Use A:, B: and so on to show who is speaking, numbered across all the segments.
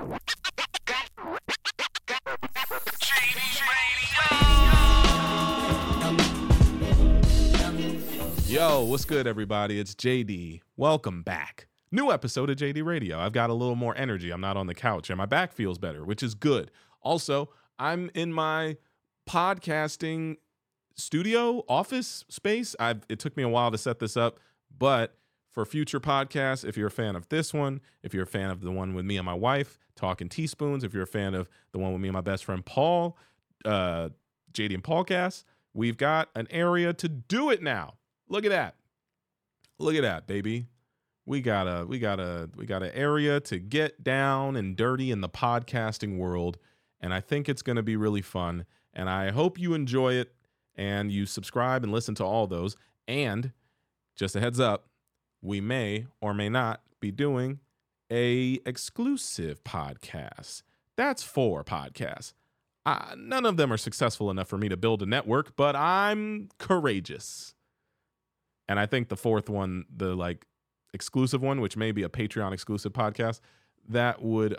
A: Yo, what's good, everybody? It's JD. Welcome back. New episode of JD Radio. I've got a little more energy. I'm not on the couch, and my back feels better, which is good. Also, I'm in my podcasting studio office space. It took me a while to set this up, but for future podcasts, if you're a fan of this one, if you're a fan of the one with me and my wife, Talking Teaspoons, if you're a fan of the one with me and my best friend Paul, JD and Paulcast, we've got an area to do it now. Look at that. Look at that, baby. We got an area to get down and dirty in the podcasting world, and I think it's going to be really fun, and I hope you enjoy it and you subscribe and listen to all those. And just a heads up, we may or may not be doing a exclusive podcast. That's 4 podcasts. None of them are successful enough for me to build a network, but I'm courageous. And I think the 4th one, the exclusive one, which may be a Patreon exclusive podcast, that would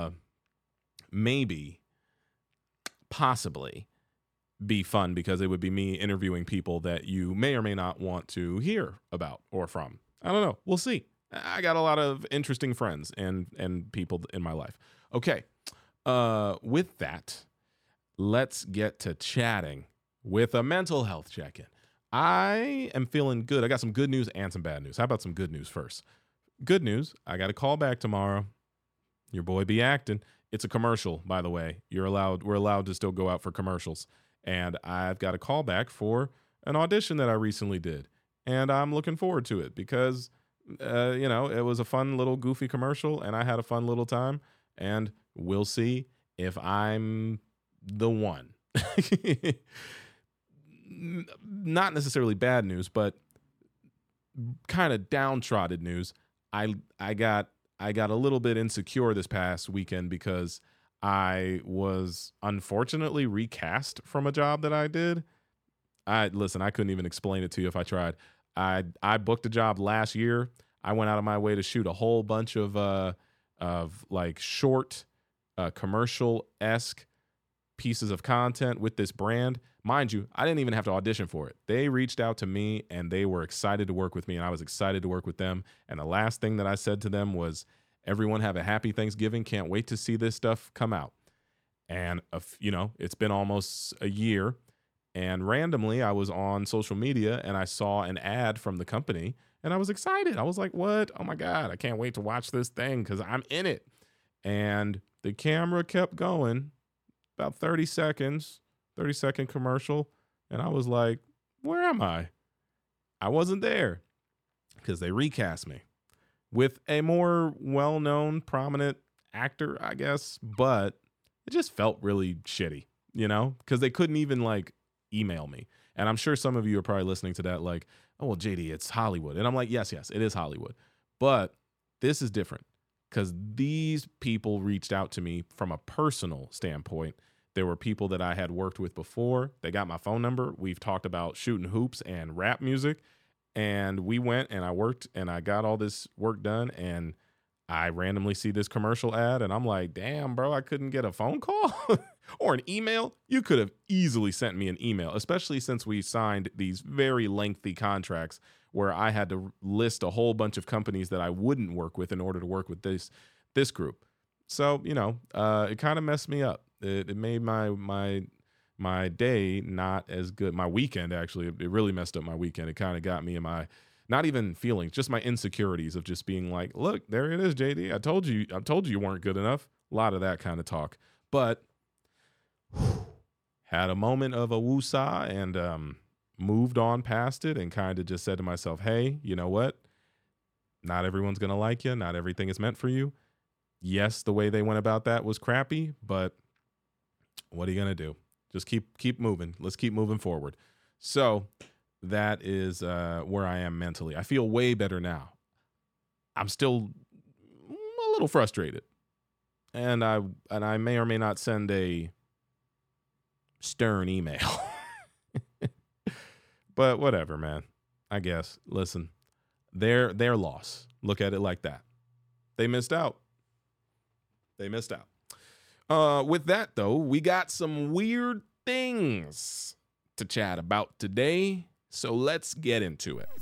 A: possibly be fun, because it would be me interviewing people that you may or may not want to hear about or from. I don't know. We'll see. I got a lot of interesting friends and people in my life. Okay. With that, let's get to chatting with a mental health check-in. I am feeling good. I got some good news and some bad news. How about some good news first? Good news, I got a call back tomorrow. Your boy be acting. It's a commercial, by the way. We're allowed to still go out for commercials. And I've got a call back for an audition that I recently did. And I'm looking forward to it because, it was a fun little goofy commercial and I had a fun little time. And we'll see if I'm the one. Not necessarily bad news, but kind of downtrodden news. I got a little bit insecure this past weekend because I was unfortunately recast from a job that I did. I couldn't even explain it to you if I tried. I booked a job last year. I went out of my way to shoot a whole bunch of short commercial-esque pieces of content with this brand. Mind you, I didn't even have to audition for it. They reached out to me and they were excited to work with me, and I was excited to work with them. And the last thing that I said to them was, everyone have a happy Thanksgiving. Can't wait to see this stuff come out. And, it's been almost a year. And randomly, I was on social media and I saw an ad from the company and I was excited. I was like, what? Oh my God, I can't wait to watch this thing because I'm in it. And the camera kept going, about 30 seconds, 30-second commercial. And I was like, where am I? I wasn't there because they recast me with a more well-known, prominent actor, I guess. But it just felt really shitty, because they couldn't even email me. And I'm sure some of you are probably listening to that like, oh, well, JD, it's Hollywood. And I'm like, yes, it is Hollywood. But this is different because these people reached out to me from a personal standpoint. There were people that I had worked with before. They got my phone number. We've talked about shooting hoops and rap music. And we went and I worked and I got all this work done. And I randomly see this commercial ad and I'm like, damn, bro, I couldn't get a phone call or an email. You could have easily sent me an email, especially since we signed these very lengthy contracts where I had to list a whole bunch of companies that I wouldn't work with in order to work with this group. So, it kind of messed me up. It made my day not as good. My weekend, actually, it really messed up my weekend. It kind of got me in my, not even feelings, just my insecurities of just being like, look, there it is, JD. I told you you weren't good enough. A lot of that kind of talk. But had a moment of a woosah and moved on past it and kind of just said to myself, hey, you know what? Not everyone's going to like you. Not everything is meant for you. Yes, the way they went about that was crappy, but what are you going to do? Just keep moving. Let's keep moving forward. So that is where I am mentally. I feel way better now. I'm still a little frustrated. And I may or may not send a stern email. But whatever, man. I guess. Listen, their loss. Look at it like that. They missed out. They missed out. With that, though, we got some weird things to chat about today, so let's get into it.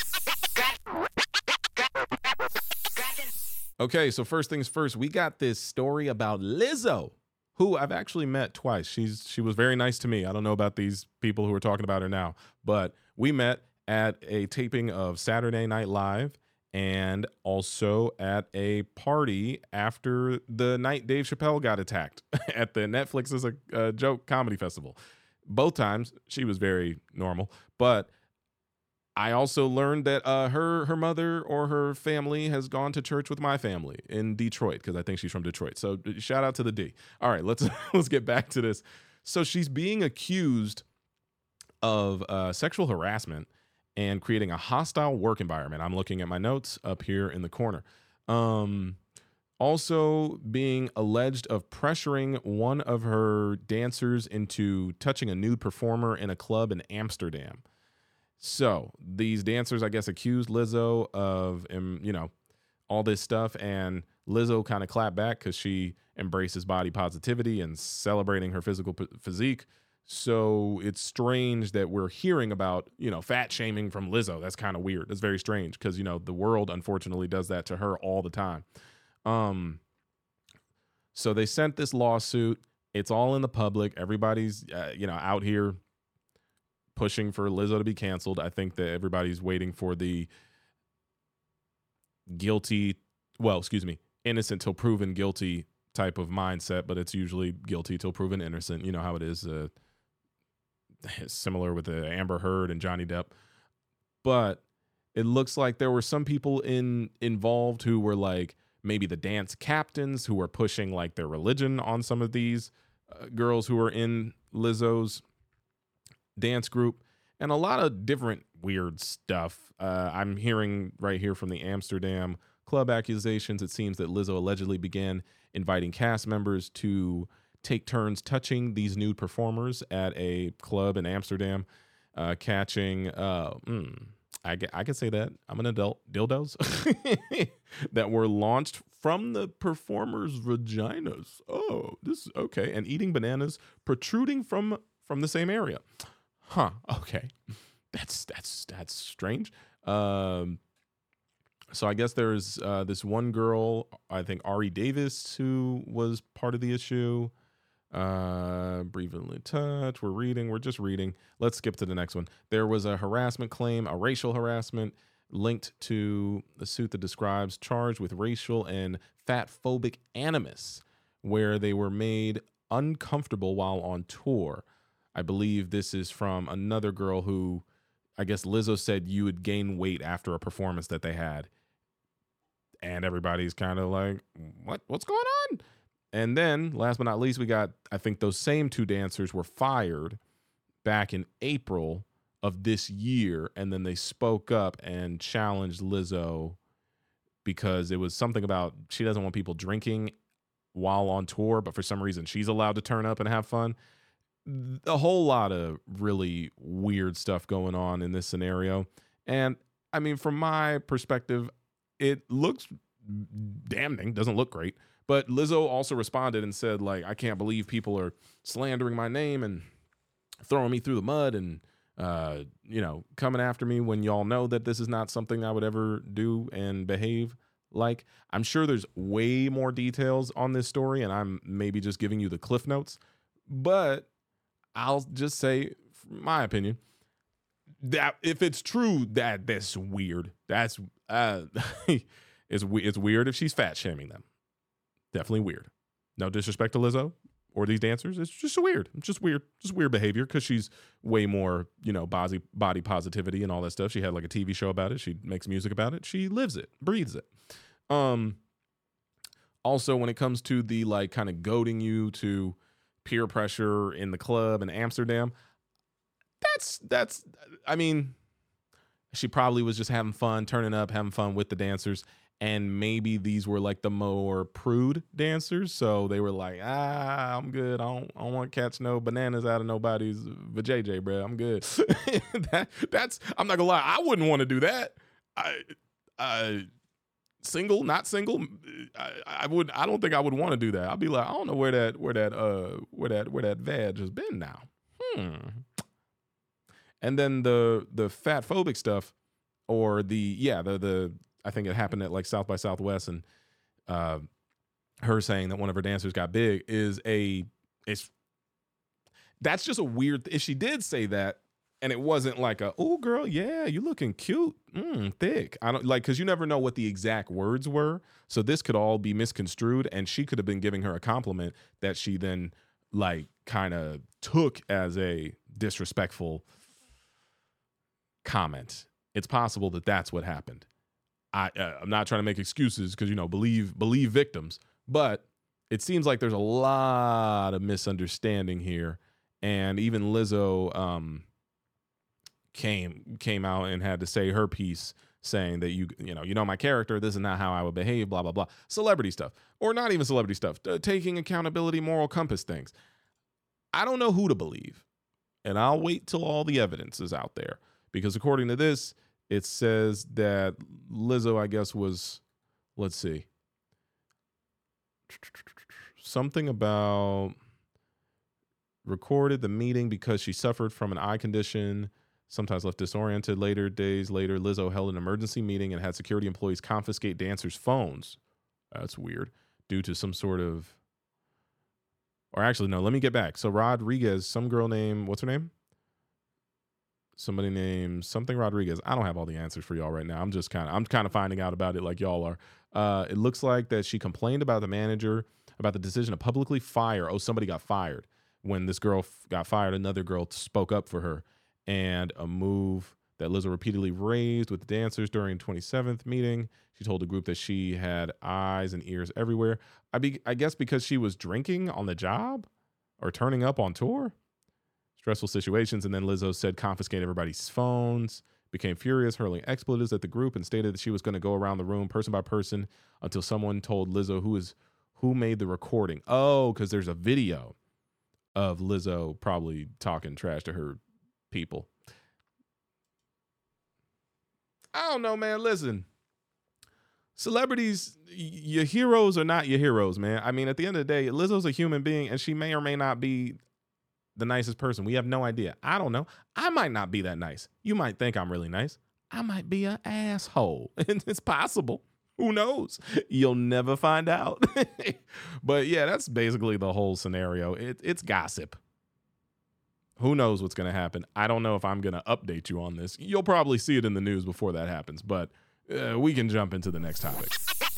A: Okay, so first things first, we got this story about Lizzo, who I've actually met twice. She was very nice to me. I don't know about these people who are talking about her now, but we met at a taping of Saturday Night Live and also at a party after the night Dave Chappelle got attacked at the Netflix as a Joke comedy festival. Both times she was very normal, but I also learned that her mother or her family has gone to church with my family in Detroit, because I think she's from Detroit. So shout out to the D. All right, let's get back to this. So she's being accused of sexual harassment and creating a hostile work environment. I'm looking at my notes up here in the corner. Also being alleged of pressuring one of her dancers into touching a nude performer in a club in Amsterdam. So these dancers, I guess, accused Lizzo of, all this stuff, and Lizzo kind of clapped back because she embraces body positivity and celebrating her physical physique. So it's strange that we're hearing about, fat shaming from Lizzo. That's kind of weird. That's very strange because, the world unfortunately does that to her all the time. So they sent this lawsuit. It's all in the public. Everybody's, out here pushing for Lizzo to be canceled. I think that everybody's waiting for the innocent till proven guilty type of mindset, but it's usually guilty till proven innocent. You know how it is. Similar with the Amber Heard and Johnny Depp. But it looks like there were some people involved who were like maybe the dance captains who were pushing like their religion on some of these girls who were in Lizzo's dance group, and a lot of different weird stuff. I'm hearing right here from the Amsterdam club accusations. It seems that Lizzo allegedly began inviting cast members to take turns touching these nude performers at a club in Amsterdam, catching I can say that I'm an adult, dildos that were launched from the performers' vaginas. Oh, this is okay. And eating bananas protruding from the same area. Huh. Okay. That's strange. So I guess there's this one girl, I think Ari Davis, who was part of the issue. Briefly touch. We're just reading. Let's skip to the next one. There was a harassment claim, a racial harassment linked to the suit that describes charged with racial and fat-phobic animus, where they were made uncomfortable while on tour. I believe this is from another girl who, I guess Lizzo said you would gain weight after a performance that they had. And everybody's kind of like, what's going on? And then, last but not least, we got, I think those same two dancers were fired back in April of this year. And then they spoke up and challenged Lizzo because it was something about she doesn't want people drinking while on tour, but for some reason she's allowed to turn up and have fun. A whole lot of really weird stuff going on in this scenario. And I mean, from my perspective, it looks damning, doesn't look great. But Lizzo also responded and said, like, I can't believe people are slandering my name and throwing me through the mud and, coming after me when y'all know that this is not something I would ever do and behave like. I'm sure there's way more details on this story, and I'm maybe just giving you the cliff notes. But I'll just say, from my opinion, that if it's true that that's weird, that's it's weird if she's fat shaming them. Definitely weird. No disrespect to Lizzo or these dancers. It's just weird. It's just weird. Just weird behavior because she's way more, body positivity and all that stuff. She had like a TV show about it. She makes music about it. She lives it, breathes it. Also, when it comes to the like kind of goading you to peer pressure in the club in Amsterdam, that's I mean, she probably was just having fun, turning up, having fun with the dancers. And maybe these were like the more prude dancers. So they were like, I'm good. I don't want to catch no bananas out of nobody's vajayjay, bro. I'm good. That's, I'm not gonna lie. I wouldn't want to do that. single, not single, I don't think I would want to do that. I'd be like, I don't know where that vag has been now. And then the fat phobic stuff, or the I think it happened at like South by Southwest, and her saying that one of her dancers got big that's just a weird. If she did say that, and it wasn't like oh girl, yeah, you looking cute, thick. I don't like, because you never know what the exact words were. So this could all be misconstrued, and she could have been giving her a compliment that she then like kind of took as a disrespectful comment. It's possible that that's what happened. I'm not trying to make excuses, because believe victims, but it seems like there's a lot of misunderstanding here, and even Lizzo came out and had to say her piece, saying that you know my character, this is not how I would behave, blah blah blah. Celebrity stuff, or not even celebrity stuff, taking accountability, moral compass things. I don't know who to believe, and I'll wait till all the evidence is out there, because according to this, it says that Lizzo, I guess, was, let's see, something about recorded the meeting because she suffered from an eye condition, sometimes left disoriented. Days later, Lizzo held an emergency meeting and had security employees confiscate dancers' phones. That's weird. Due to some sort of, or actually, no, let me get back. So Rodriguez, some girl named, what's her name? Somebody named something Rodriguez. I don't have all the answers for y'all right now. I'm kind of finding out about it like y'all are. It looks like that she complained about the manager about the decision to publicly fire. Oh, somebody got fired. When this girl got fired, another girl spoke up for her, and a move that Lizzo repeatedly raised with the dancers during 27th meeting. She told the group that she had eyes and ears everywhere. I guess because she was drinking on the job or turning up on tour. Stressful situations. And then Lizzo said confiscate everybody's phones, became furious, hurling expletives at the group, and stated that she was going to go around the room person by person until someone told Lizzo who made the recording. Oh, because there's a video of Lizzo probably talking trash to her people. I don't know, man. Listen, celebrities, your heroes are not your heroes, man. I mean, at the end of the day, Lizzo's a human being, and she may or may not be the nicest person. We have no idea. I don't know. I might not be that nice. You might think I'm really nice. I might be an asshole. It's possible. Who knows? You'll never find out. But yeah, that's basically the whole scenario. It's gossip. Who knows what's going to happen? I don't know if I'm going to update you on this. You'll probably see it in the news before that happens, but we can jump into the next topic.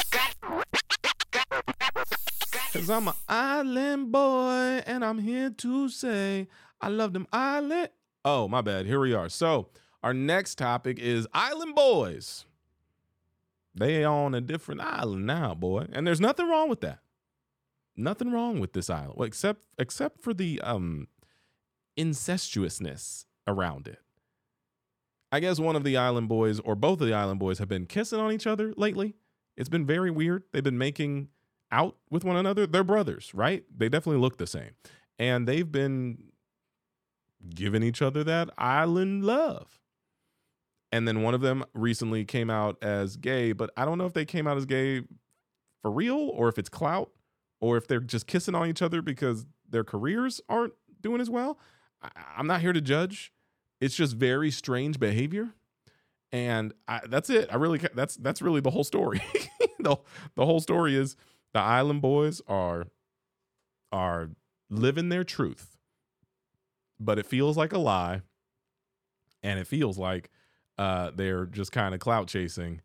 A: Because I'm an island boy, and I'm here to say I love them island. Oh, my bad. Here we are. So our next topic is island boys. They on a different island now, boy. And there's nothing wrong with that. Nothing wrong with this island. Well, except for the incestuousness around it. I guess one of the island boys, or both of the island boys, have been kissing on each other lately. It's been very weird. They've been making out with one another. They're brothers, right? They definitely look the same. And they've been giving each other that island love. And then one of them recently came out as gay, but I don't know if they came out as gay for real, or if it's clout, or if they're just kissing on each other because their careers aren't doing as well. I'm not here to judge. It's just very strange behavior. And that's it. That's really the whole story. The whole story is the island boys are living their truth, but it feels like a lie. And it feels like they're just kind of clout chasing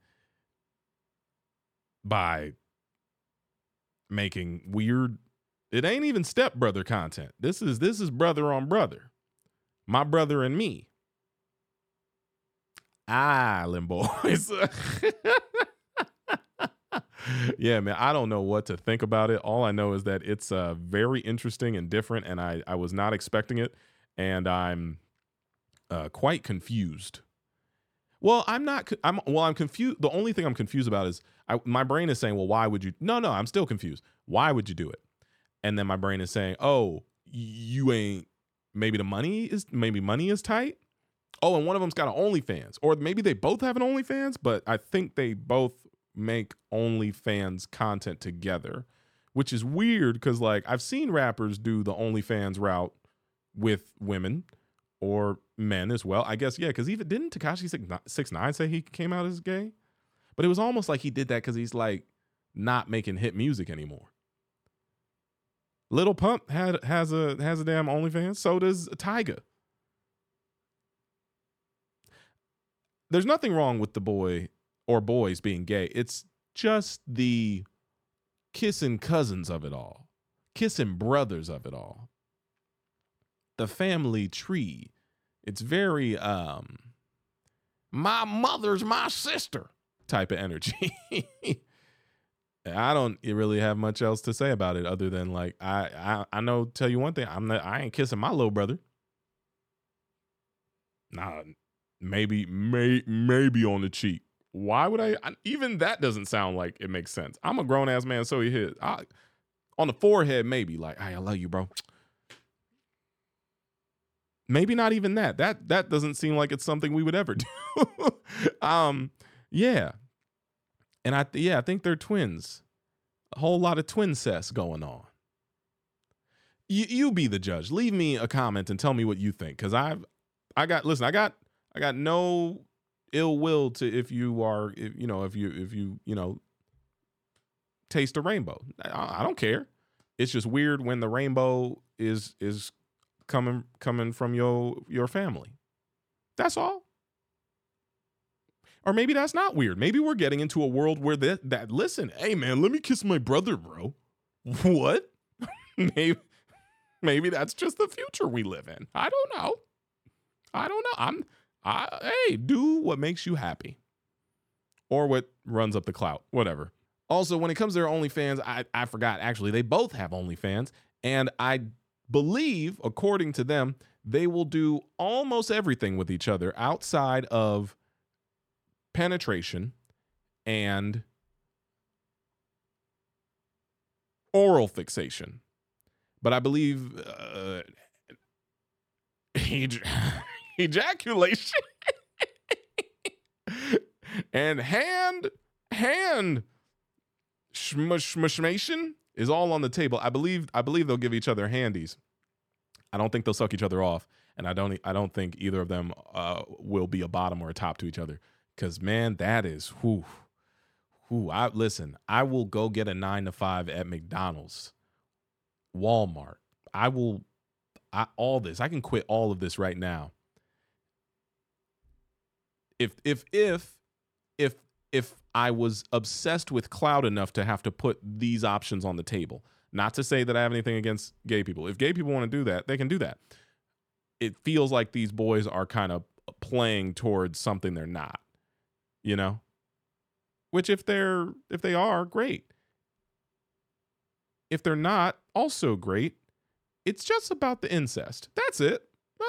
A: by making weird. It ain't even stepbrother content. This is brother on brother. My brother and me. Island boys. Yeah, man, I don't know what to think about it. All I know is that it's very interesting and different, and I was not expecting it, and I'm quite confused. Well, I'm confused. The only thing I'm confused about is my brain is saying, well, why would you? No, I'm still confused. Why would you do it? And then my brain is saying, oh, you ain't, maybe money is tight. Oh, and one of them's got an OnlyFans, or maybe they both have an OnlyFans, but I think they both make OnlyFans content together, which is weird because like I've seen rappers do the OnlyFans route with women or men as well. I guess, yeah, because even didn't Tekashi 6ix9ine say he came out as gay? But it was almost like he did that because he's like not making hit music anymore. Lil Pump has a damn OnlyFans. So does Tyga. There's nothing wrong with the boy or boys being gay. It's just the kissing cousins of it all, kissing brothers of it all. The family tree. It's very my mother's my sister type of energy. I don't really have much else to say about it other than like I know. Tell you one thing, I ain't kissing my little brother. Nah, maybe on the cheek. Why would I? Even that doesn't sound like it makes sense. I'm a grown ass man, so he hit on the forehead. Maybe like, hey, I love you, bro. Maybe not even that. That doesn't seem like it's something we would ever do. Yeah. And I think they're twins. A whole lot of twin cess going on. You be the judge. Leave me a comment and tell me what you think. Cause I got no ill will to if you taste a rainbow. I don't care. It's just weird when the rainbow is coming from your family. That's all. Or maybe that's not weird. Maybe we're getting into a world where that listen, hey man, let me kiss my brother, bro. What? maybe that's just the future we live in. I don't know. Hey, do what makes you happy. Or what runs up the clout, whatever. Also, when it comes to their OnlyFans, I forgot, actually, they both have OnlyFans. And I believe, according to them, they will do almost everything with each other outside of penetration and oral fixation. But I believe ejaculation and hand shmashmation is all on the table. I believe they'll give each other handies. I don't think they'll suck each other off, and I don't think either of them will be a bottom or a top to each other. Because man, that is I will go get a 9 to 5 at McDonald's, Walmart. I can quit all of this right now. If I was obsessed with clout enough to have to put these options on the table, not to say that I have anything against gay people. If gay people want to do that, they can do that. It feels like these boys are kind of playing towards something they're not, which if they are, great. If they're not, also great. It's just about the incest. That's it.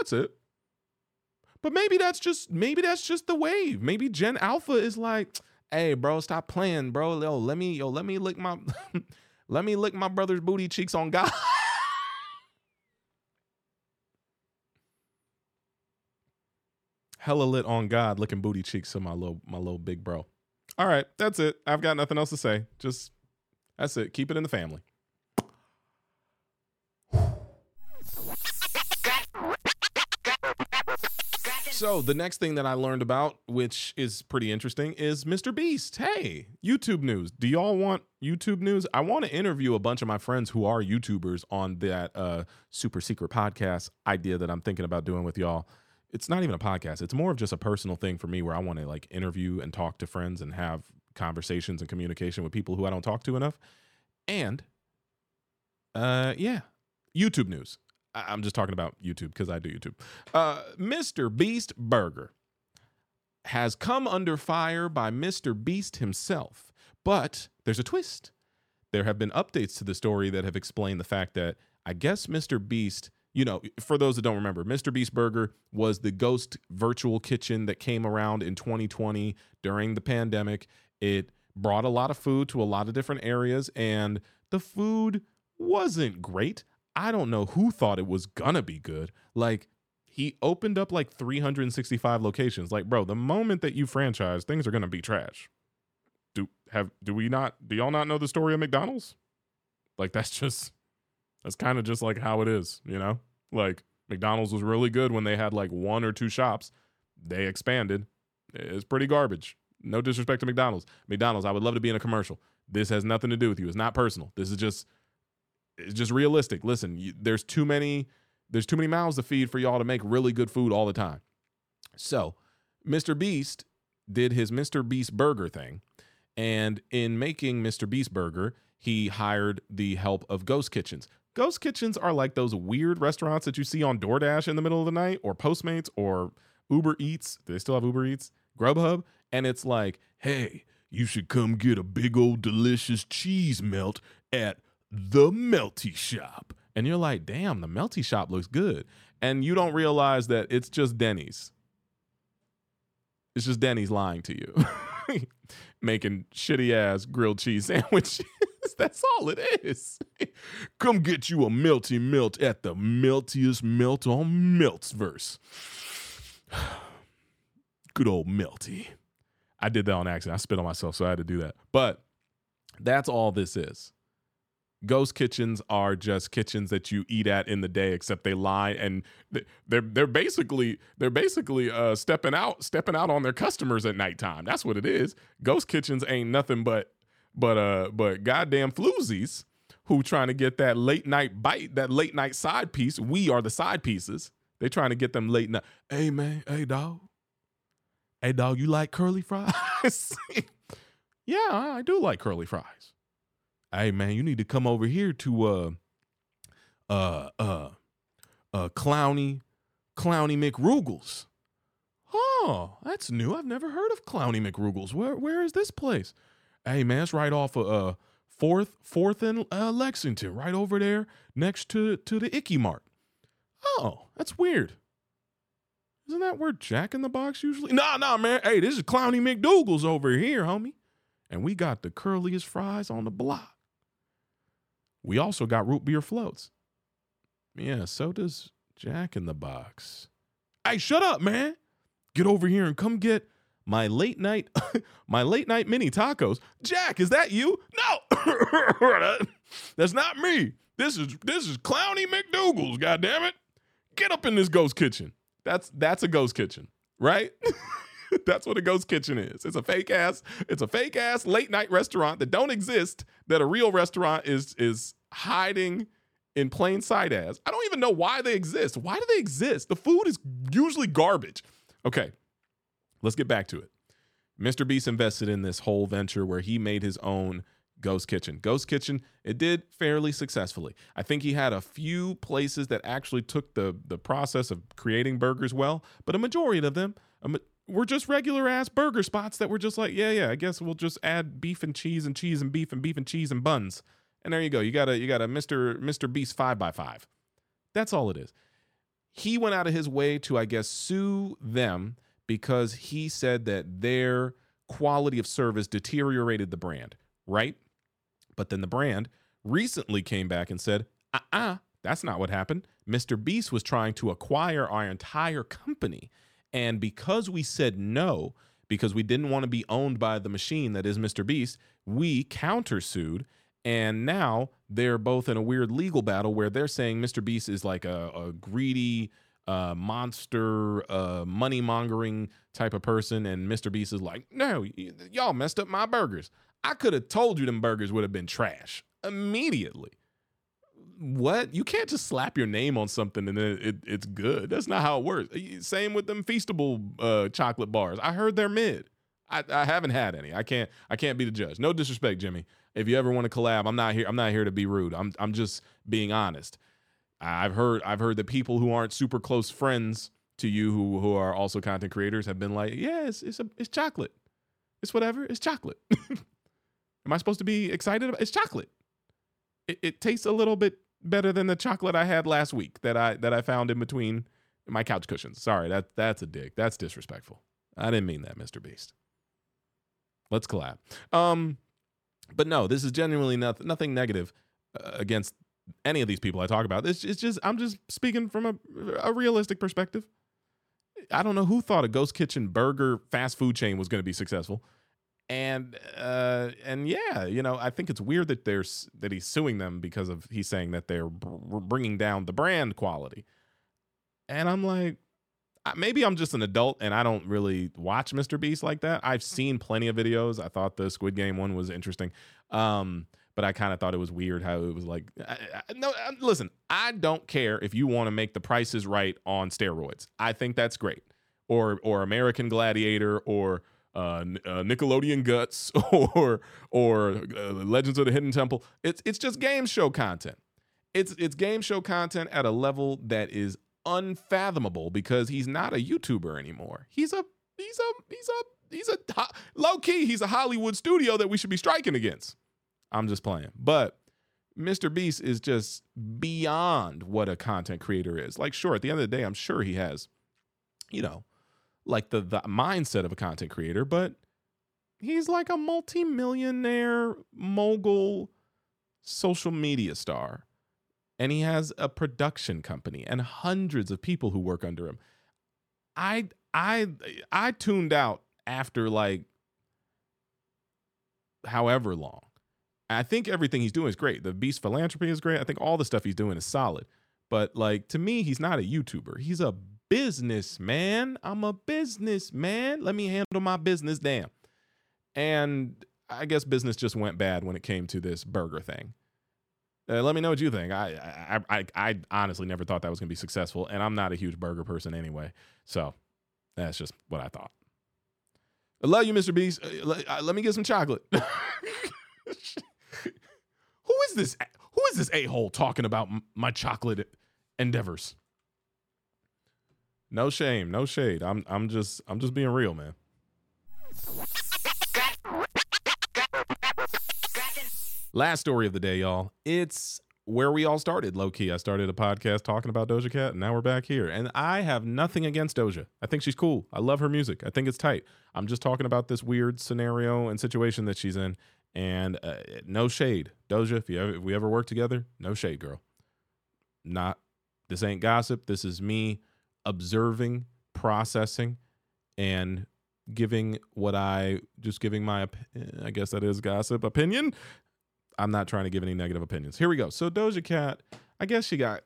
A: But maybe that's just the wave. Maybe Gen Alpha is like, hey, bro, stop playing, bro. Let me lick my let me lick my brother's booty cheeks on God. Hella lit on God, licking booty cheeks to my little big bro. All right, that's it. I've got nothing else to say. Just that's it. Keep it in the family. So the next thing that I learned about, which is pretty interesting, is Mr. Beast. Hey, YouTube news. Do y'all want YouTube news? I want to interview a bunch of my friends who are YouTubers on that super secret podcast idea that I'm thinking about doing with y'all. It's not even a podcast. It's more of just a personal thing for me where I want to like interview and talk to friends and have conversations and communication with people who I don't talk to enough. And YouTube news. I'm just talking about YouTube because I do YouTube. Mr. Beast Burger has come under fire by Mr. Beast himself. But there's a twist. There have been updates to the story that have explained the fact that I guess Mr. Beast, for those that don't remember, Mr. Beast Burger was the ghost virtual kitchen that came around in 2020 during the pandemic. It brought a lot of food to a lot of different areas, and the food wasn't great. I don't know who thought it was gonna be good. Like, he opened up like 365 locations. Like, bro, the moment that you franchise, things are gonna be trash. do y'all not know the story of McDonald's? Like that's kind of just like how it is, you know? Like McDonald's was really good when they had like 1 or 2 shops. They expanded. It's pretty garbage. No disrespect to McDonald's. McDonald's, I would love to be in a commercial. This has nothing to do with you. It's not personal. This is it's just realistic. Listen, there's too many mouths to feed for y'all to make really good food all the time. So, Mr. Beast did his Mr. Beast burger thing. And in making Mr. Beast burger, he hired the help of ghost kitchens. Ghost kitchens are like those weird restaurants that you see on DoorDash in the middle of the night, or Postmates, or Uber Eats. Do they still have Uber Eats? Grubhub? And it's like, hey, you should come get a big old delicious cheese melt at the Melty Shop. And you're like, damn, the Melty Shop looks good. And you don't realize that it's just Denny's. It's just Denny's lying to you. Making shitty ass grilled cheese sandwiches. That's all it is. Come get you a melty melt at the meltiest melt on Meltsverse. Good old Melty. I did that on accident. I spit on myself, so I had to do that. But that's all this is. Ghost kitchens are just kitchens that you eat at in the day, except they lie, and they're basically stepping out on their customers at nighttime. That's what it is. Ghost kitchens ain't nothing but goddamn floozies who trying to get that late night bite, that late night side piece. We are the side pieces. They trying to get them late night. Hey man, hey dog, you like curly fries? Yeah, I do like curly fries. Hey man, you need to come over here to Clowny McRugel's. Oh, that's new. I've never heard of Clowny McRugel's. Where is this place? Hey man, it's right off of Fourth and Lexington, right over there next to the Icky Mart. Oh, that's weird. Isn't that where Jack in the Box usually? Nah, man. Hey, this is Clowny McDougal's over here, homie. And we got the curliest fries on the block. We also got root beer floats. Yeah, so does Jack in the Box. Hey, shut up, man. Get over here and come get my late night mini tacos. Jack, is that you? No, that's not me. This is Clowny McDougal's. God damn it! Get up in this ghost kitchen. That's a ghost kitchen, right? That's what a ghost kitchen is. It's a fake ass late night restaurant that don't exist, that a real restaurant is hiding in plain sight as. I don't even know why they exist. Why do they exist? The food is usually garbage. Okay, let's get back to it. Mr. Beast invested in this whole venture where he made his own ghost kitchen. Ghost kitchen, it did fairly successfully. I think he had a few places that actually took the process of creating burgers well, but a majority of them were just regular ass burger spots that were just like, yeah, I guess we'll just add beef and cheese and cheese and beef and cheese and buns. And there you go. You got a Mr. Beast 5x5. That's all it is. He went out of his way to, I guess, sue them because he said that their quality of service deteriorated the brand, right? But then the brand recently came back and said, that's not what happened. Mr. Beast was trying to acquire our entire company. And because we said no, because we didn't want to be owned by the machine that is Mr. Beast, we countersued. And now they're both in a weird legal battle where they're saying Mr. Beast is like a greedy monster, money mongering type of person. And Mr. Beast is like, no, y'all messed up my burgers. I could have told you them burgers would have been trash immediately. What? You can't just slap your name on something and then it's good. That's not how it works. Same with them Feastable chocolate bars. I heard they're mid. I haven't had any. I can't be the judge. No disrespect, Jimmy. If you ever want to collab, I'm not here to be rude. I'm just being honest. I've heard that people who aren't super close friends to you who are also content creators have been like, yeah, it's chocolate. It's whatever. It's chocolate. Am I supposed to be excited about? It's chocolate. It tastes a little bit better than the chocolate I had last week that I found in between my couch cushions. Sorry, that's a dig. That's disrespectful. I didn't mean that, Mr. Beast. Let's collab. But no, this is genuinely nothing negative against any of these people I talk about. It's just I'm just speaking from a realistic perspective. I don't know who thought a ghost kitchen burger fast food chain was going to be successful. And yeah, I think it's weird that he's suing them because he's saying that they're bringing down the brand quality. And I'm like, maybe I'm just an adult and I don't really watch Mr. Beast like that. I've seen plenty of videos. I thought the Squid Game one was interesting. But I kind of thought it was weird how it was like, listen, I don't care if you want to make The Price is Right on steroids. I think that's great. Or American Gladiator, or Nickelodeon Guts, or Legends of the Hidden Temple. It's just game show content. It's game show content at a level that is unfathomable because he's not a YouTuber anymore. He's a low key. He's a Hollywood studio that we should be striking against. I'm just playing. But Mr. Beast is just beyond what a content creator is. Like, sure, at the end of the day, I'm sure he has, like the mindset of a content creator, but he's like a multi-millionaire mogul social media star. And he has a production company and hundreds of people who work under him. I tuned out after like however long. I think everything he's doing is great. The Beast Philanthropy is great. I think all the stuff he's doing is solid. But like, to me, he's not a YouTuber. He's a businessman. I'm a businessman. Let me handle my business, damn. And I guess business just went bad when it came to this burger thing. Let me know what you think. I honestly never thought that was going to be successful, and I'm not a huge burger person anyway. So that's just what I thought. I love you, Mr. Beast. Let me get some chocolate. Who is this a-hole talking about my chocolate endeavors? No shame, no shade. I'm just being real, man. Last story of the day, y'all. It's where we all started, low-key. I started a podcast talking about Doja Cat, and now we're back here. And I have nothing against Doja. I think she's cool. I love her music. I think it's tight. I'm just talking about this weird scenario and situation that she's in. And no shade. Doja, if we ever work together, no shade, girl. This ain't gossip. This is me observing, processing, and giving my, I guess that is gossip, opinion. I'm not trying to give any negative opinions. Here we go. So Doja Cat, I guess she got,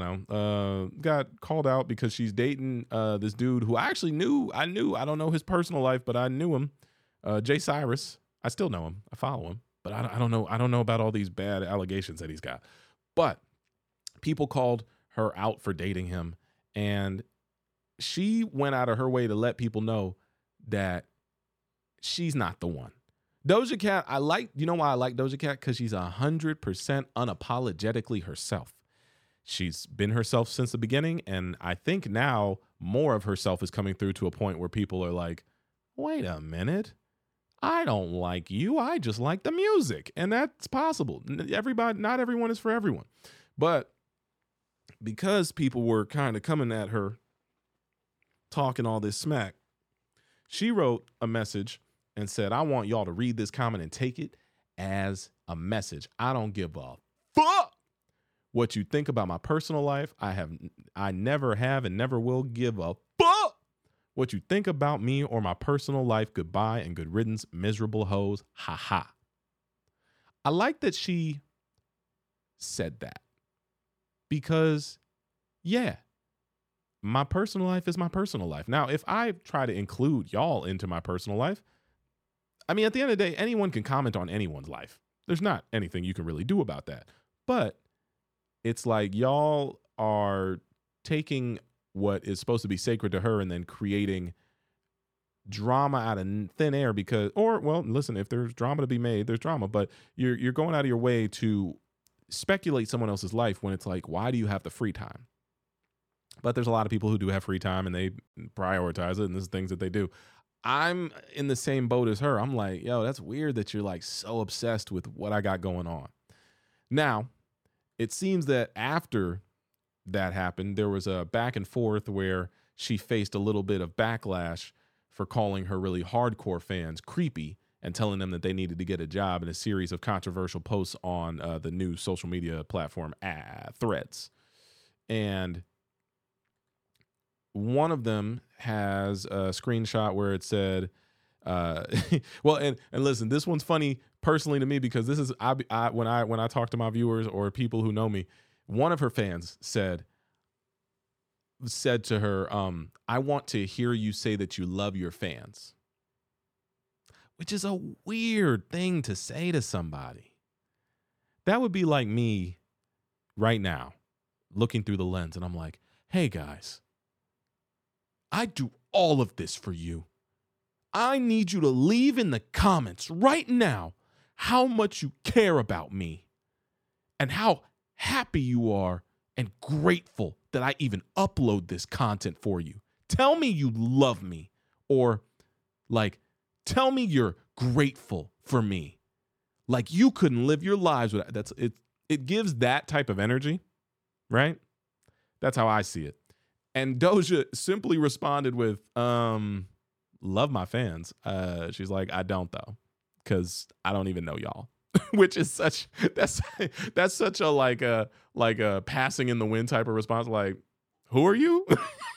A: got called out because she's dating this dude who I actually knew. I don't know his personal life, but I knew him. Jay Cyrus. I still know him. I follow him, but I don't know. I don't know about all these bad allegations that he's got. But people called her out for dating him, and she went out of her way to let people know that she's not the one. Doja Cat, you know why I like Doja Cat? Because she's 100% unapologetically herself. She's been herself since the beginning, and I think now more of herself is coming through to a point where people are like, wait a minute, I don't like you, I just like the music. And that's possible. Not everyone is for everyone. But because people were kind of coming at her, talking all this smack, she wrote a message and said, I want y'all to read this comment and take it as a message. I don't give a fuck what you think about my personal life. I never have and never will give a fuck what you think about me or my personal life. Goodbye and good riddance, miserable hoes. Ha ha. I like that she said that because, yeah, my personal life is my personal life. Now, if I try to include y'all into my personal life, I mean, at the end of the day, anyone can comment on anyone's life. There's not anything you can really do about that. But it's like y'all are taking what is supposed to be sacred to her and then creating drama out of thin air listen, if there's drama to be made, there's drama, but you're going out of your way to speculate someone else's life when it's like, why do you have the free time? But there's a lot of people who do have free time and they prioritize it, and this is things that they do. I'm in the same boat as her. I'm like, yo, that's weird that you're like so obsessed with what I got going on. Now, it seems that after that happened, there was a back and forth where she faced a little bit of backlash for calling her really hardcore fans creepy and telling them that they needed to get a job, in a series of controversial posts on the new social media platform Threads. And one of them has a screenshot where it said, Uh, well, and listen, this one's funny personally to me because this is when I talk to my viewers or people who know me, one of her fans said to her, I want to hear you say that you love your fans, which is a weird thing to say to somebody. That would be like me right now looking through the lens and I'm like, hey guys, I do all of this for you. I need you to leave in the comments right now how much you care about me and how happy you are and grateful that I even upload this content for you. Tell me you love me, or like, tell me you're grateful for me. Like you couldn't live your lives without that's it. It gives that type of energy, right? That's how I see it. And Doja simply responded with, love my fans. She's like, I don't though, because I don't even know y'all. Which is that's such a like a passing in the wind type of response. Like, who are you?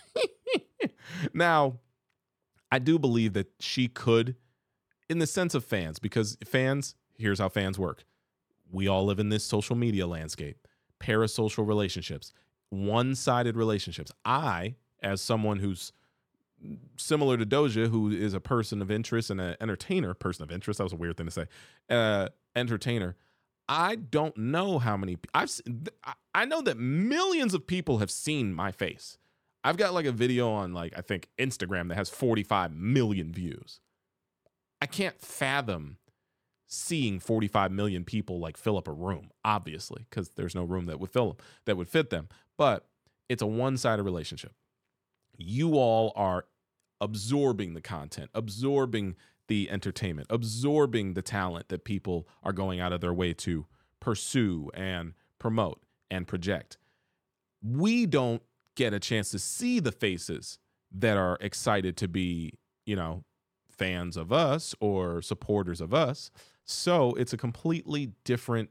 A: Now, I do believe that she could, in the sense of fans, because fans, here's how fans work. We all live in this social media landscape, parasocial relationships, one-sided relationships. I, as someone who's similar to Doja, who is a person of interest and an entertainer, person of interest, that was a weird thing to say, entertainer, I don't know how many, I know that millions of people have seen my face. I've got like a video on like, I think Instagram that has 45 million views. I can't fathom seeing 45 million people like fill up a room, obviously, because there's no room that would fit them. But it's a one-sided relationship. You all are absorbing the content, absorbing the entertainment, absorbing the talent that people are going out of their way to pursue and promote and project. We don't get a chance to see the faces that are excited to be, fans of us or supporters of us. So it's a completely different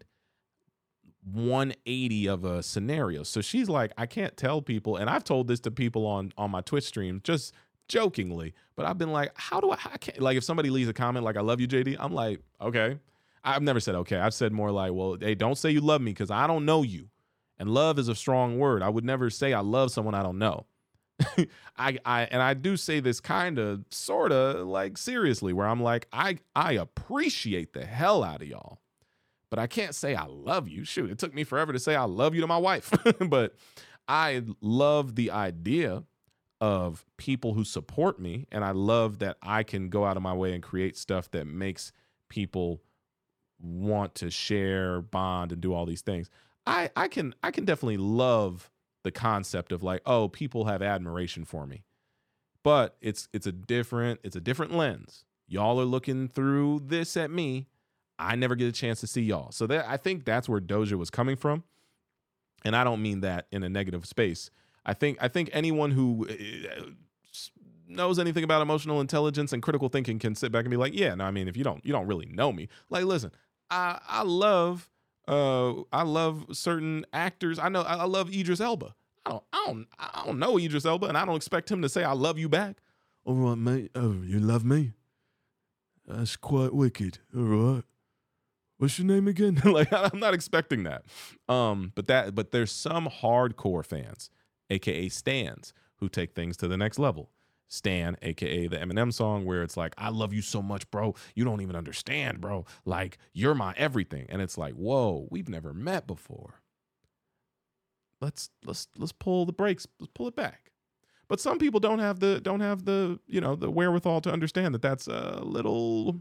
A: 180 of a scenario. So she's like, I can't tell people, and I've told this to people on my Twitch stream, just jokingly, but I've been like, I can't, like if somebody leaves a comment like, I love you, JD, I'm like, okay. I've never said okay. I've said more like, well, hey, don't say you love me because I don't know you. And love is a strong word. I would never say I love someone I don't know. I do say this kind of sort of like seriously, where I'm like, I appreciate the hell out of y'all, but I can't say I love you. Shoot, it took me forever to say I love you to my wife. But I love the idea of people who support me, and I love that I can go out of my way and create stuff that makes people want to share, bond, and do all these things. I can definitely love the concept of like, oh, people have admiration for me. But it's a different lens. Y'all are looking through this at me. I never get a chance to see y'all. So I think that's where Doja was coming from. And I don't mean that in a negative space. I think anyone who knows anything about emotional intelligence and critical thinking can sit back and be like, yeah, no, I mean, if you don't really know me. Like, listen, I love certain actors. I love Idris Elba. I don't know Idris Elba, and I don't expect him to say I love you back. All right, mate. Oh, you love me? That's quite wicked. All right. What's your name again? Like, I'm not expecting that. But there's some hardcore fans, aka stans, who take things to the next level. Stan, aka the Eminem song, where it's like, I love you so much, bro. You don't even understand, bro. Like, you're my everything. And it's like, whoa, we've never met before. Let's pull the brakes. Let's pull it back. But some people don't have the the wherewithal to understand that that's a little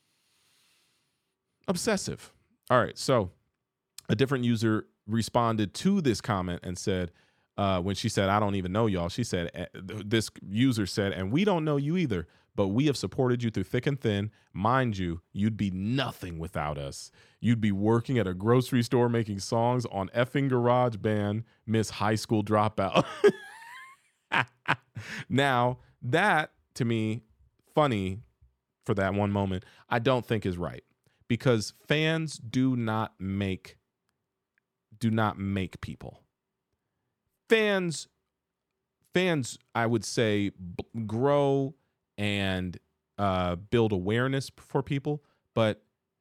A: obsessive. All right, so a different user responded to this comment and said, when she said, I don't even know y'all, she said, this user said, and we don't know you either, but we have supported you through thick and thin. Mind you, you'd be nothing without us. You'd be working at a grocery store making songs on effing GarageBand, Miss High School Dropout. Now, that to me, funny for that one moment, I don't think is right, because fans do not make people. Fans, I would say, grow and build awareness for people, but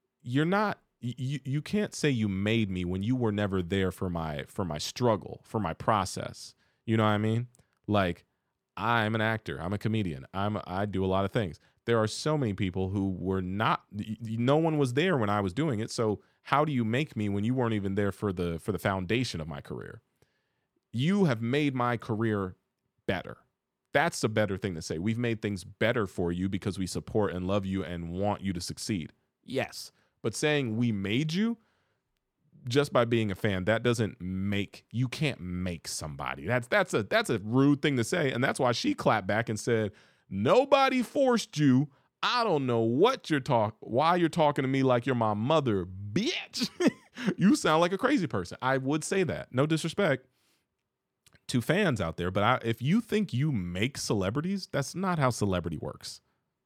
A: you can't say you made me when you were never there for my struggle, for my process. You know what I mean? Like, I'm an actor, I'm a comedian, I do a lot of things. There are so many people who were not, no one was there when I was doing it. So how do you make me when you weren't even there for the foundation of my career? You have made my career better. That's the better thing to say. We've made things better for you because we support and love you and want you to succeed. Yes. But saying we made you just by being a fan, that doesn't make, you can't make somebody. That's a rude thing to say. And that's why she clapped back and said, nobody forced you. I don't know why you're talking to me like you're my mother, bitch. You sound like a crazy person. I would say that. No disrespect to fans out there, but if you think you make celebrities, that's not how celebrity works.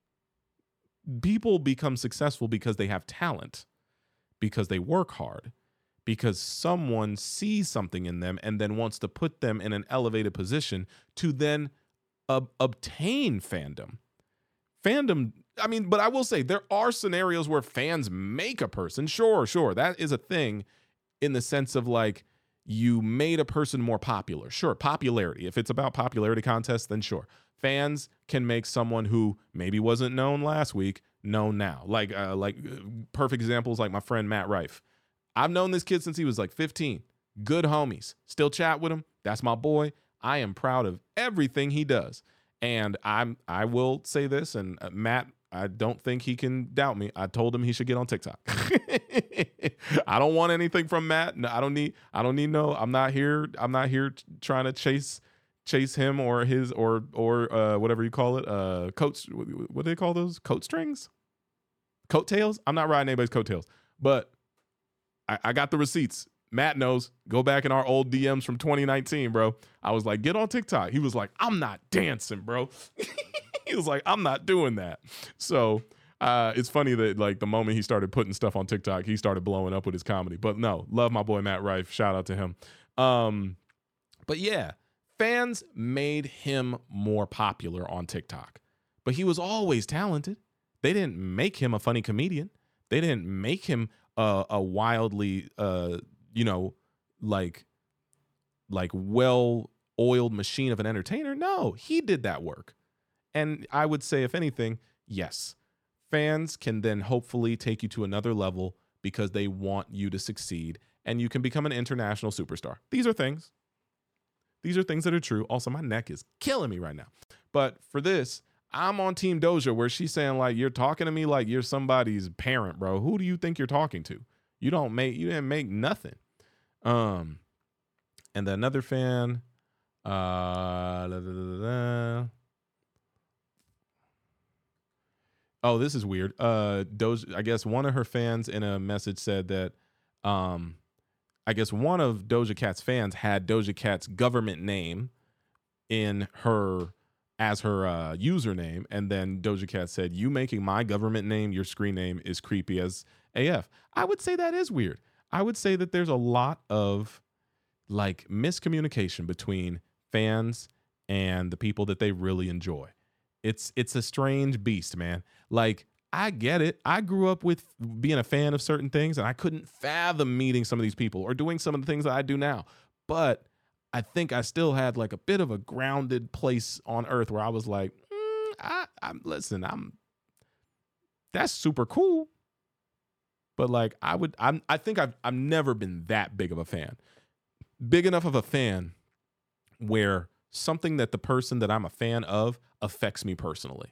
A: People become successful because they have talent, because they work hard, because someone sees something in them and then wants to put them in an elevated position to then obtain fandom. I mean, but I will say there are scenarios where fans make a person. Sure. That is a thing in the sense of like, you made a person more popular. Sure, popularity. If it's about popularity contests, then sure. Fans can make someone who maybe wasn't known last week known now. Like perfect examples like my friend Matt Rife. I've known this kid since he was like 15. Good homies. Still chat with him. That's my boy. I am proud of everything he does. And I will say this, and Matt, I don't think he can doubt me. I told him he should get on TikTok. I don't want anything from Matt. No, I don't need no. I'm not here trying to chase him or his or whatever you call it. Coats. What do they call those? Coat strings? Coattails? I'm not riding anybody's coattails. But I got the receipts. Matt knows. Go back in our old DMs from 2019, bro. I was like, get on TikTok. He was like, I'm not dancing, bro. He was like, I'm not doing that. So it's funny that like the moment he started putting stuff on TikTok, he started blowing up with his comedy. But no, love my boy Matt Rife. Shout out to him. But yeah, fans made him more popular on TikTok. But he was always talented. They didn't make him a funny comedian. They didn't make him a wildly, like well-oiled machine of an entertainer. No, he did that work. And I would say, if anything, yes, fans can then hopefully take you to another level because they want you to succeed and you can become an international superstar. These are things that are true. Also, my neck is killing me right now. But for this, I'm on Team Doja, where she's saying like, you're talking to me like you're somebody's parent, bro. Who do you think you're talking to? You didn't make nothing. And then another fan, oh, this is weird. Doja, I guess one of her fans in a message said that, I guess one of Doja Cat's fans had Doja Cat's government name in her as her username, and then Doja Cat said, "You making my government name your screen name is creepy as AF." I would say that is weird. I would say that there's a lot of like miscommunication between fans and the people that they really enjoy. It's a strange beast, man. Like, I get it. I grew up with being a fan of certain things, and I couldn't fathom meeting some of these people or doing some of the things that I do now. But I think I still had like a bit of a grounded place on earth where I was like, that's super cool. But like, I think I've never been that big of a fan. Big enough of a fan where something that the person that I'm a fan of affects me personally.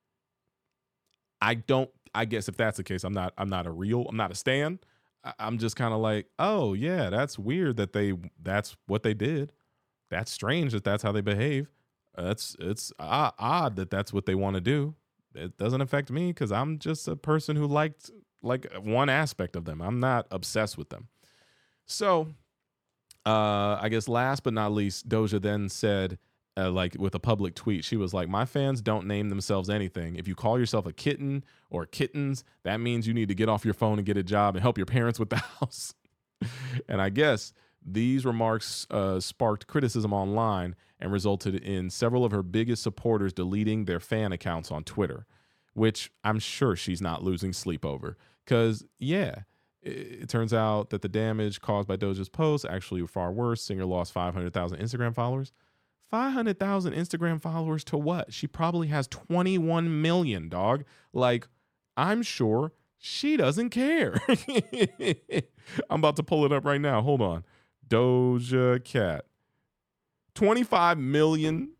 A: I guess if that's the case, I'm not a stan. I'm just kind of like, oh yeah, that's weird that's what they did. That's strange that that's how they behave. It's odd that that's what they want to do. It doesn't affect me because I'm just a person who liked like one aspect of them. I'm not obsessed with them. So I guess last but not least, Doja then said, like with a public tweet, she was like, my fans don't name themselves anything. If you call yourself a kitten or kittens, that means you need to get off your phone and get a job and help your parents with the house. And I guess these remarks sparked criticism online and resulted in several of her biggest supporters deleting their fan accounts on Twitter. which I'm sure she's not losing sleep over. Because, yeah, it turns out that the damage caused by Doja's post actually far worse. Singer lost 500,000 Instagram followers. 500,000 Instagram followers to what? She probably has 21 million, dog. Like, I'm sure she doesn't care. I'm about to pull it up right now. Hold on. Doja Cat. 25 million,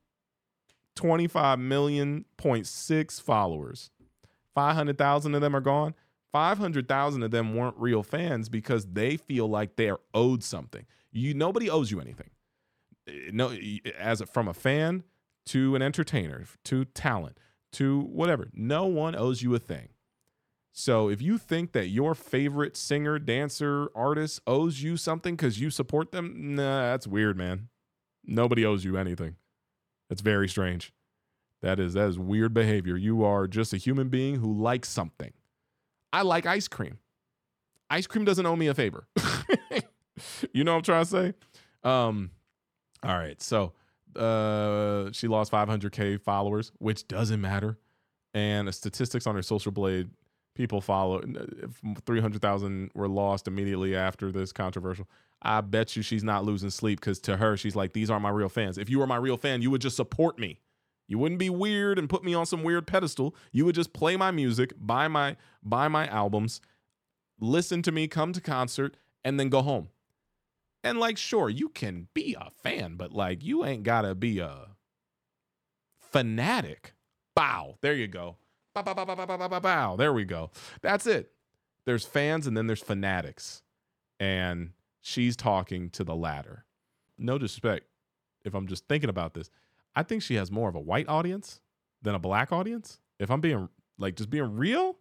A: 25.6 followers. 500,000 of them are gone. 500,000 of them weren't real fans because they feel like they're owed something. Nobody owes you anything. No, from a fan to an entertainer to talent to whatever, no one owes you a thing. So if you think that your favorite singer, dancer, artist owes you something because you support them, nah, that's weird, man. Nobody owes you anything. That's very strange. That is weird behavior. You are just a human being who likes something. I like ice cream. Ice cream doesn't owe me a favor. You know what I'm trying to say? All right, so she lost 500K followers, which doesn't matter. And the statistics on her Social Blade, people follow, 300,000 were lost immediately after this controversial. I bet you she's not losing sleep because to her, she's like, these aren't my real fans. If you were my real fan, you would just support me. You wouldn't be weird and put me on some weird pedestal. You would just play my music, buy my albums, listen to me, come to concert, and then go home. And like, sure, you can be a fan, but like, you ain't gotta be a fanatic. Bow. There you go. Bow, bow, bow, bow, bow, bow, bow, bow. There we go. That's it. There's fans and then there's fanatics. And she's talking to the latter. No disrespect. If I'm just thinking about this, I think she has more of a white audience than a black audience. If I'm being like, just being real,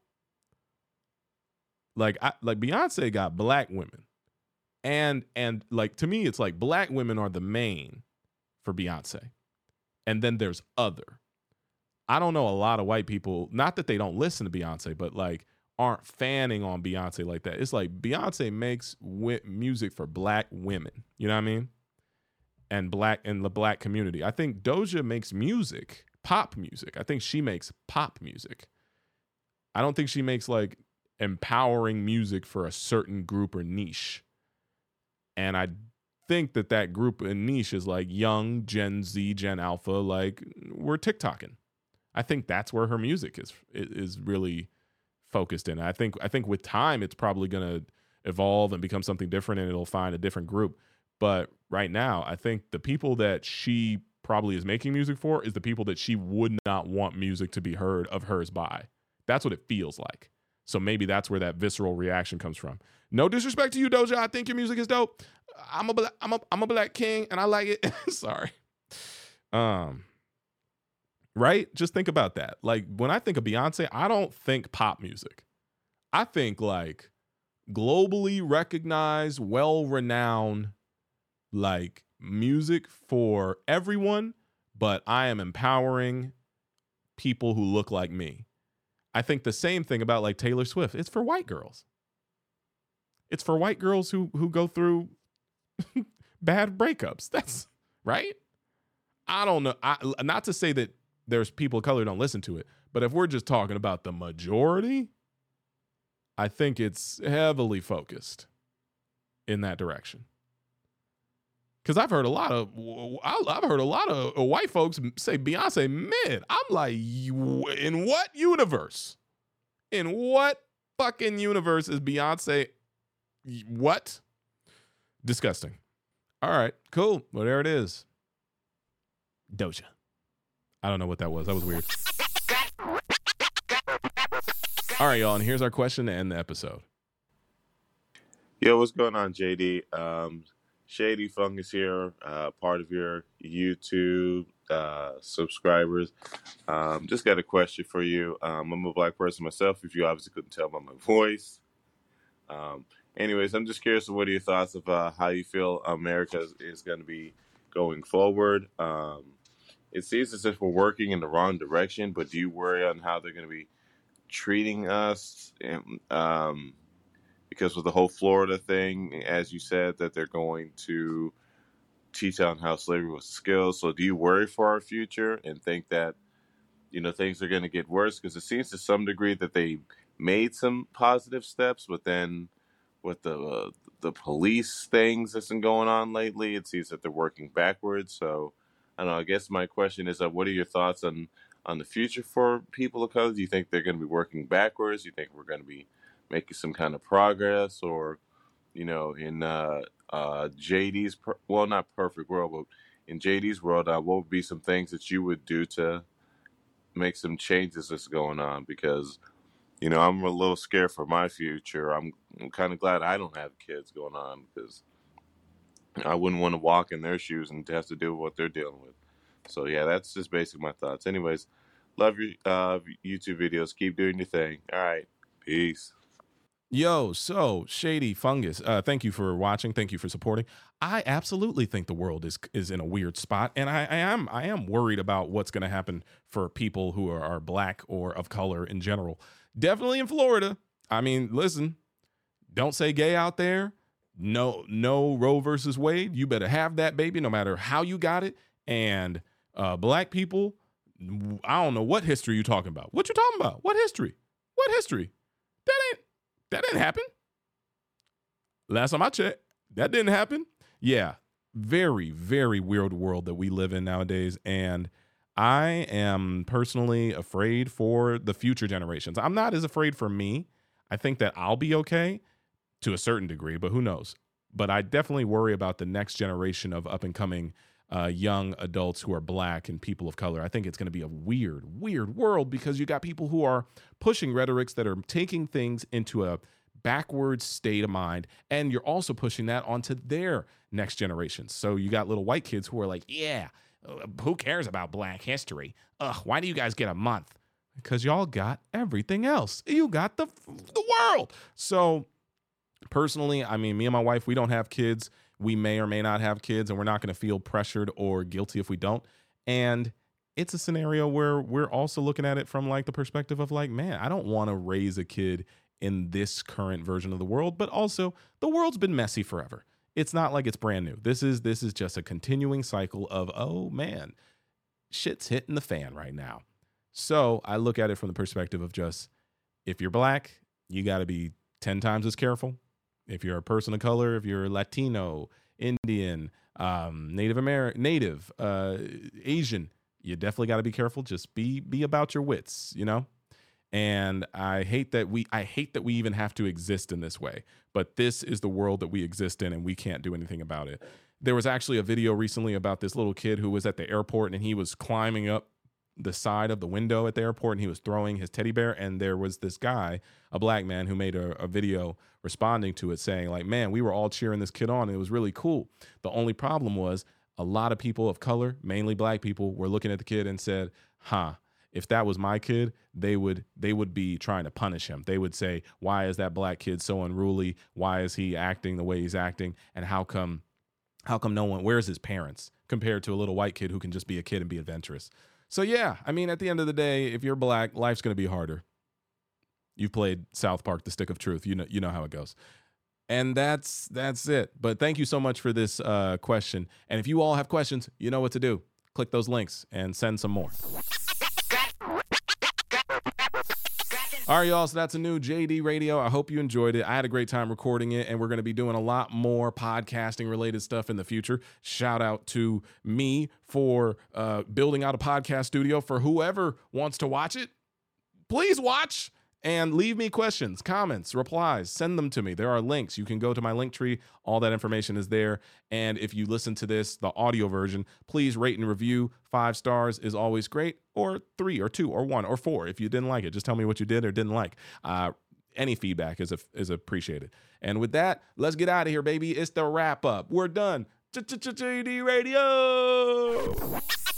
A: like Beyonce got black women. And like, to me, it's like black women are the main for Beyonce. And then there's other. I don't know a lot of white people, not that they don't listen to Beyonce, but like aren't fanning on Beyonce like that. It's like Beyonce makes music for black women. You know what I mean? And the black community. I think Doja makes music, pop music. I think she makes pop music. I don't think she makes like empowering music for a certain group or niche. And I think that group and niche is like young Gen Z, Gen Alpha, like we're TikToking. I think that's where her music is really focused in. I think with time it's probably going to evolve and become something different, and it'll find a different group. But right now, I think the people that she probably is making music for is the people that she would not want music to be heard of hers by. That's what it feels like. So maybe that's where that visceral reaction comes from. No disrespect to you, Doja. I think your music is dope. I'm a black king and I like it. Sorry. Right? Just think about that. Like when I think of Beyonce, I don't think pop music. I think like globally recognized, well-renowned, like music for everyone, but I am empowering people who look like me. I think the same thing about like Taylor Swift. It's for white girls. It's for white girls who go through bad breakups. That's right. I don't know. Not to say that there's people of color who don't listen to it, but if we're just talking about the majority, I think it's heavily focused in that direction. Because I've heard a lot of white folks say Beyonce mid. I'm like, in what universe? In what fucking universe is Beyonce? What? Disgusting. All right, cool. Well, there it is. Doja. I don't know what that was. That was weird. All right, y'all, and here's our question to end the episode.
B: Yo, what's going on, JD? Shady Fungus here, part of your YouTube subscribers. Just got a question for you. I'm a black person myself, if you obviously couldn't tell by my voice. Anyways, I'm just curious, what are your thoughts of how you feel America is going to be going forward? It seems as if we're working in the wrong direction, but do you worry on how they're going to be treating us? Because with the whole Florida thing, as you said, that they're going to teach on how slavery was a skill. So do you worry for our future and think that things are going to get worse? Because it seems to some degree that they made some positive steps, but then with the police things that's been going on lately, it seems that they're working backwards. So I don't know. I guess my question is, what are your thoughts on the future for people of color? Do you think they're going to be working backwards? Do you think we're going to be making some kind of progress, or in JD's well, not perfect world, but in JD's world, what would be some things that you would do to make some changes that's going on? Because I'm a little scared for my future. I'm kind of glad I don't have kids going on, because I wouldn't want to walk in their shoes and have to deal with what they're dealing with. So yeah, that's just basically my thoughts. Anyways, love your YouTube videos. Keep doing your thing. All right, peace.
A: Yo, so Shady Fungus, thank you for watching. Thank you for supporting. I absolutely think the world is in a weird spot, and I am worried about what's going to happen for people who are black or of color in general. Definitely in Florida. I mean, listen, don't say gay out there. No Roe versus Wade. You better have that baby, no matter how you got it. And black people, I don't know what history you talking about. What you talking about? What history? What history? That didn't happen. Last time I checked, that didn't happen. Yeah, very, very weird world that we live in nowadays. And I am personally afraid for the future generations. I'm not as afraid for me. I think that I'll be okay to a certain degree, but who knows? But I definitely worry about the next generation of up and coming young adults who are black and people of color. I think it's going to be a weird, weird world, because you got people who are pushing rhetorics that are taking things into a backwards state of mind, and you're also pushing that onto their next generations. So you got little white kids who are like, yeah, who cares about black history? Why do you guys get a month? Because y'all got everything else. You got the world. So personally, I mean, me and my wife, we don't have kids. We may or may not have kids, and we're not going to feel pressured or guilty if we don't. And it's a scenario where we're also looking at it from like the perspective of like, man, I don't want to raise a kid in this current version of the world, but also the world's been messy forever. It's not like it's brand new. This is just a continuing cycle of, oh man, shit's hitting the fan right now. So I look at it from the perspective of just, if you're black, you got to be 10 times as careful. If you're a person of color, if you're Latino, Indian, Native American, Asian, you definitely got to be careful. Just be about your wits, And I hate that we even have to exist in this way. But this is the world that we exist in, and we can't do anything about it. There was actually a video recently about this little kid who was at the airport, and he was climbing up the side of the window at the airport, and he was throwing his teddy bear. And there was this guy, a black man, who made a video responding to it, saying like, man, we were all cheering this kid on, and it was really cool. The only problem was a lot of people of color, mainly black people, were looking at the kid and said, if that was my kid, they would be trying to punish him. They would say, why is that black kid so unruly? Why is he acting the way he's acting? And how come no one, where's his parents, compared to a little white kid who can just be a kid and be adventurous? So yeah, I mean, at the end of the day, if you're black, life's going to be harder. You've played South Park, The Stick of Truth. You know how it goes. And that's it. But thank you so much for this question. And if you all have questions, you know what to do. Click those links and send some more. All right, y'all, so that's a new JD Radio. I hope you enjoyed it. I had a great time recording it, and we're going to be doing a lot more podcasting-related stuff in the future. Shout out to me for building out a podcast studio. For whoever wants to watch it, please watch. And leave me questions, comments, replies. Send them to me. There are links. You can go to my link tree. All that information is there. And if you listen to this, the audio version, please rate and review. 5 stars is always great. Or 3 or 2 or 1 or 4. If you didn't like it, just tell me what you did or didn't like. Any feedback is appreciated. And with that, let's get out of here, baby. It's the wrap up. We're done. JD Radio.